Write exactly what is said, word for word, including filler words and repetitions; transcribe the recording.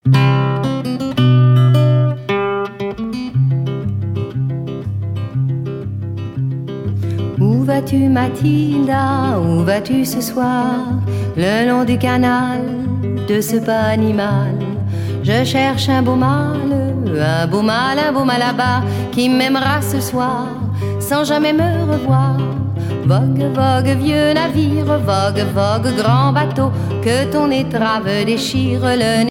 Où vas-tu Mathilda, où vas-tu ce soir? Le long du canal de ce pas animal, je cherche un beau mâle, un beau mâle, un beau mâle là-bas, qui m'aimera ce soir, sans jamais me revoir. Vogue, vogue, vieux navire, vogue, vogue, grand bateau, que ton étrave déchire le